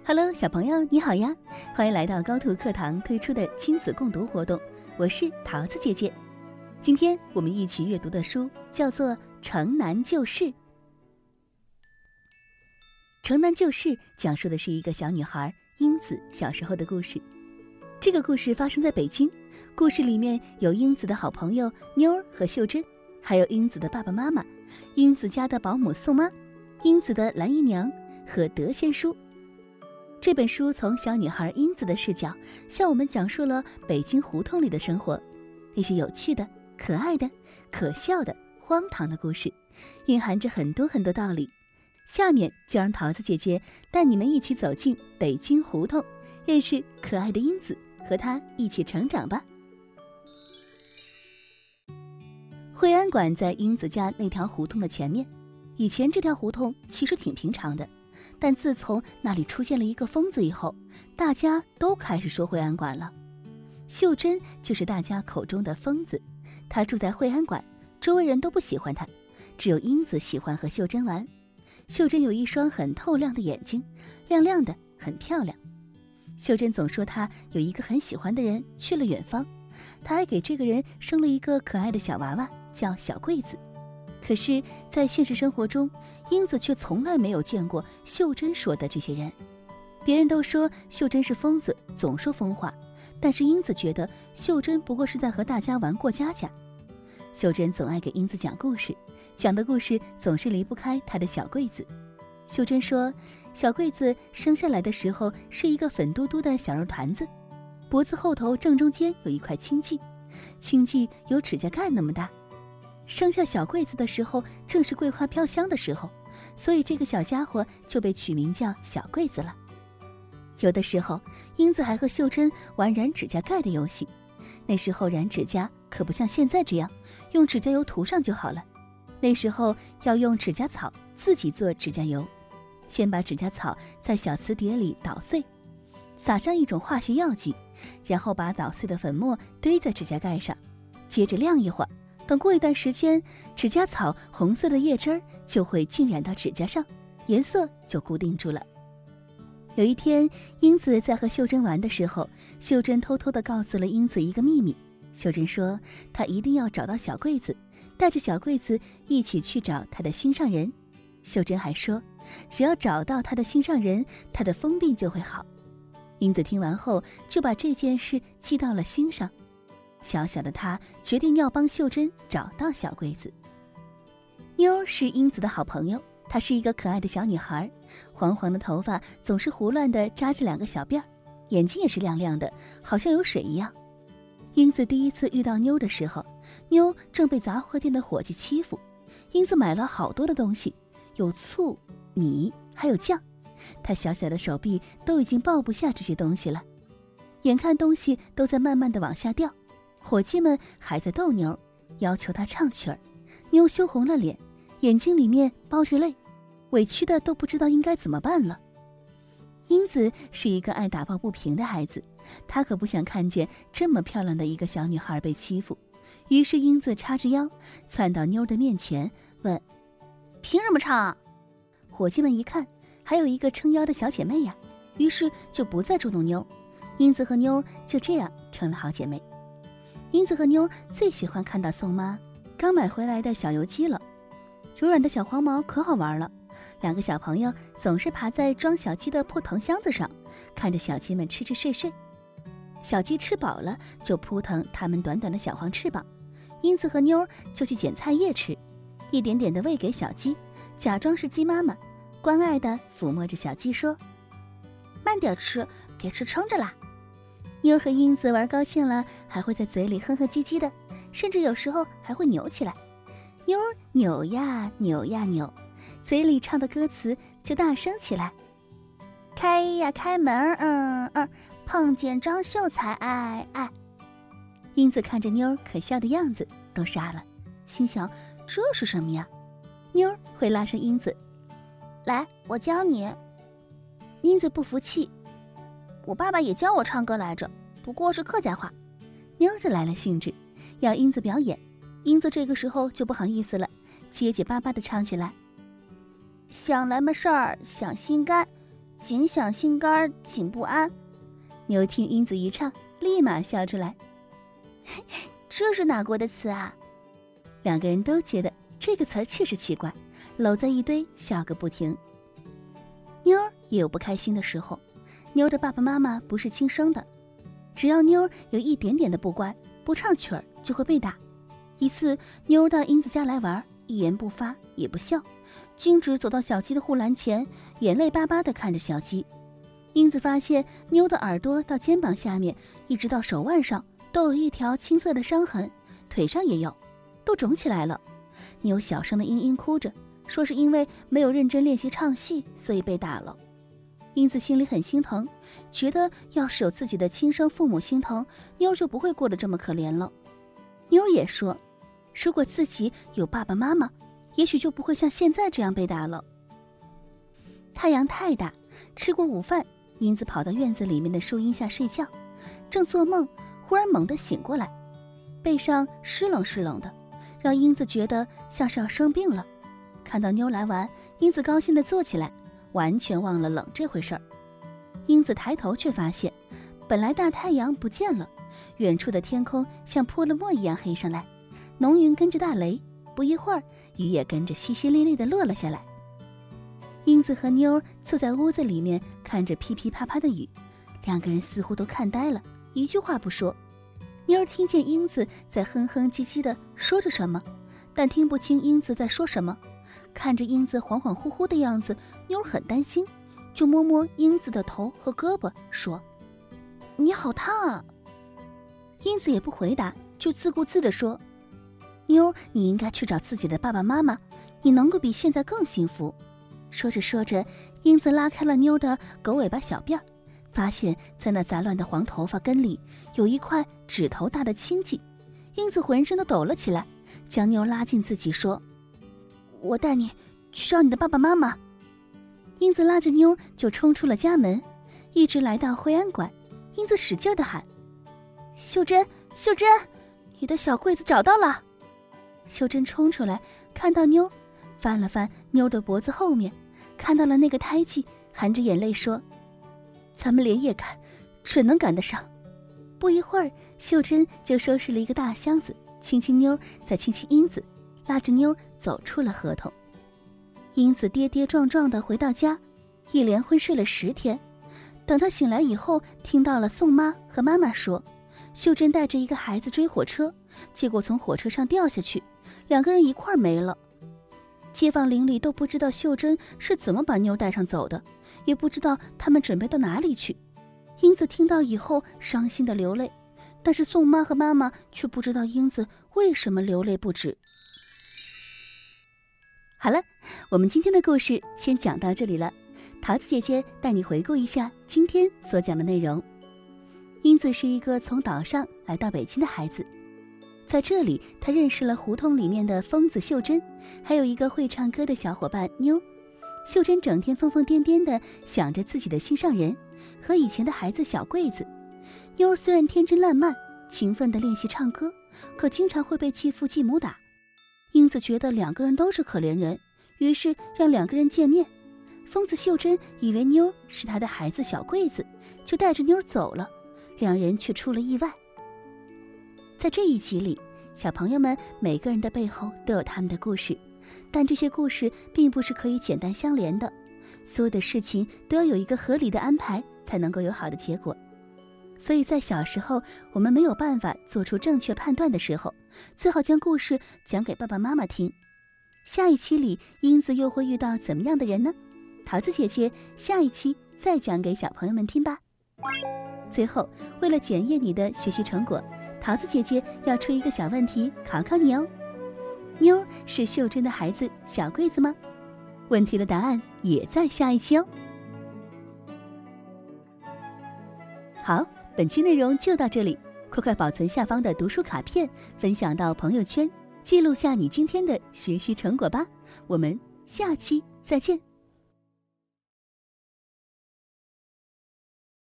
Hello， 小朋友你好呀，欢迎来到高兔课堂推出的亲子共读活动，我是桃子姐姐。今天我们一起阅读的书叫做《城南旧事》。城南旧事讲述的是一个小女孩英子小时候的故事。这个故事发生在北京，故事里面有英子的好朋友妞儿和秀珍，还有英子的爸爸妈妈，英子家的保姆宋妈，英子的蓝姨娘和德仙叔。这本书从小女孩英子的视角向我们讲述了北京胡同里的生活，那些有趣的、可爱的、可笑的、荒唐的故事，蕴含着很多很多道理。下面就让桃子姐姐带你们一起走进北京胡同，认识可爱的英子，和她一起成长吧。惠安馆在英子家那条胡同的前面，以前这条胡同其实挺平常的，但自从那里出现了一个疯子以后，大家都开始说惠安馆了。秀珍就是大家口中的疯子，她住在惠安馆，周围人都不喜欢她，只有英子喜欢和秀珍玩。秀珍有一双很透亮的眼睛，亮亮的，很漂亮。秀珍总说她有一个很喜欢的人去了远方，她还给这个人生了一个可爱的小娃娃，叫小桂子。可是在现实生活中，英子却从来没有见过秀珍说的这些人。别人都说秀珍是疯子，总说疯话，但是英子觉得秀珍不过是在和大家玩过家家。秀珍总爱给英子讲故事，讲的故事总是离不开她的小桂子。秀珍说，小桂子生下来的时候是一个粉嘟嘟的小肉团子，脖子后头正中间有一块青迹，青迹有指甲盖那么大。生下小桂子的时候正是桂花飘香的时候，所以这个小家伙就被取名叫小桂子了。有的时候英子还和秀珍玩染指甲盖的游戏，那时候染指甲可不像现在这样用指甲油涂上就好了，那时候要用指甲草自己做指甲油，先把指甲草在小瓷碟里捣碎，撒上一种化学药剂，然后把捣碎的粉末堆在指甲盖上，接着晾一会儿，等过一段时间，指甲草红色的叶汁儿就会浸染到指甲上，颜色就固定住了。有一天，英子在和秀珍玩的时候，秀珍偷偷地告诉了英子一个秘密。秀珍说，她一定要找到小桂子，带着小桂子一起去找她的心上人。秀珍还说，只要找到她的心上人，她的疯病就会好。英子听完后，就把这件事记到了心上。小小的她决定要帮秀珍找到小桂子。妞是英子的好朋友，她是一个可爱的小女孩，黄黄的头发总是胡乱地扎着两个小辫儿，眼睛也是亮亮的，好像有水一样。英子第一次遇到妞的时候，妞正被杂货店的伙计欺负，英子买了好多的东西，有醋、米还有酱，她小小的手臂都已经抱不下这些东西了。眼看东西都在慢慢地往下掉，伙计们还在逗妞，要求她唱曲儿。妞羞红了脸，眼睛里面包着泪，委屈的都不知道应该怎么办了。英子是一个爱打抱不平的孩子，她可不想看见这么漂亮的一个小女孩被欺负，于是英子叉着腰窜到妞的面前问，凭什么唱啊？伙计们一看还有一个撑腰的小姐妹呀，于是就不再捉弄妞，英子和妞就这样成了好姐妹。英子和妞最喜欢看到宋妈刚买回来的小油鸡了，柔软的小黄毛可好玩了，两个小朋友总是爬在装小鸡的破藤箱子上，看着小鸡们吃吃睡睡。小鸡吃饱了就扑腾它们短短的小黄翅膀，英子和妞就去捡菜叶吃，一点点地喂给小鸡，假装是鸡妈妈，关爱地抚摸着小鸡说，慢点吃，别吃撑着啦。妞和英子玩高兴了，还会在嘴里哼哼唧唧的，甚至有时候还会扭起来。妞扭呀扭呀扭，嘴里唱的歌词就大声起来，开呀开门，碰见张秀才，哎哎。英子看着妞可笑的样子都傻了，心想这是什么呀？妞会拉上英子，来，我教你。英子不服气，我爸爸也教我唱歌来着，不过是客家话。妞子来了兴致，要英子表演。英子这个时候就不好意思了，结结巴巴地唱起来，想来么事儿想心肝， 紧想心肝紧不安。妞听英子一唱，立马笑出来。这是哪国的词啊？两个人都觉得这个词儿确实奇怪，搂在一堆笑个不停。妞儿也有不开心的时候，妞儿的爸爸妈妈不是亲生的，只要妞儿有一点点的不乖，不唱曲儿就会被打。一次，妞儿到英子家来玩，一言不发也不笑，径直走到小鸡的护栏前，眼泪巴巴地看着小鸡。英子发现妞的耳朵到肩膀下面，一直到手腕上都有一条青色的伤痕，腿上也有，都肿起来了。妞小声的嘤嘤哭着，说是因为没有认真练习唱戏，所以被打了。英子心里很心疼，觉得要是有自己的亲生父母心疼，妞就不会过得这么可怜了。妞也说，如果自己有爸爸妈妈，也许就不会像现在这样被打了。太阳太大，吃过午饭，英子跑到院子里面的树荫下睡觉，正做梦，忽然猛地醒过来，背上湿冷湿冷的，让英子觉得像是要生病了。看到妞来玩，英子高兴地坐起来，完全忘了冷这回事儿。英子抬头却发现，本来大太阳不见了，远处的天空像泼了墨一样黑上来，浓云跟着大雷，不一会儿，雨也跟着淅淅沥沥地落了下来。英子和妞坐在屋子里面，看着噼噼啪啪的雨，两个人似乎都看呆了，一句话不说。妞听见英子在哼哼唧唧地说着什么，但听不清英子在说什么。看着英子恍恍惚惚的样子，妞很担心，就摸摸英子的头和胳膊，说：“你好烫啊。”英子也不回答，就自顾自地说：“妞，你应该去找自己的爸爸妈妈，你能够比现在更幸福。”说着说着，英子拉开了妞的狗尾巴小辫儿，发现在那杂乱的黄头发根里有一块指头大的青迹。英子浑身都抖了起来，将妞拉近自己说：“我带你去找你的爸爸妈妈。”英子拉着妞就冲出了家门，一直来到惠安馆。英子使劲地喊：“秀珍，秀珍，你的小柜子找到了！”秀珍冲出来，看到妞，翻了翻妞的脖子后面，看到了那个胎记，含着眼泪说：“咱们连夜赶，准能赶得上。”不一会儿，秀珍就收拾了一个大箱子，亲亲妞，再亲亲英子，拉着妞走出了河童。英子跌跌撞撞地回到家，一连昏睡了10天。等她醒来以后，听到了宋妈和妈妈说，秀珍带着一个孩子追火车，结果从火车上掉下去，2个人一块儿没了。街坊邻里都不知道秀珍是怎么把妞带上走的，也不知道他们准备到哪里去。英子听到以后伤心地流泪，但是宋妈和妈妈却不知道英子为什么流泪不止。好了，我们今天的故事先讲到这里了。桃子姐姐带你回顾一下今天所讲的内容。英子是一个从岛上来到北京的孩子，在这里她认识了胡同里面的疯子秀珍，还有一个会唱歌的小伙伴妞。秀珍整天疯疯癫癫地想着自己的心上人和以前的孩子小桂子。妞虽然天真烂漫，勤奋地练习唱歌，可经常会被继父继母打。英子觉得2个人都是可怜人，于是让2个人见面。疯子秀珍以为妞是他的孩子小桂子，就带着妞走了，2人却出了意外。在这一集里，小朋友们每个人的背后都有他们的故事，但这些故事并不是可以简单相连的，所有的事情都要有一个合理的安排，才能够有好的结果。所以在小时候我们没有办法做出正确判断的时候，最好将故事讲给爸爸妈妈听。下一期里，英子又会遇到怎么样的人呢？桃子姐姐下一期再讲给小朋友们听吧。最后，为了检验你的学习成果，桃子姐姐要出一个小问题考考你哦。妞是秀珍的孩子小桂子吗？问题的答案也在下一期哦。好，本期内容就到这里，快快保存下方的读书卡片，分享到朋友圈，记录下你今天的学习成果吧。我们下期再见。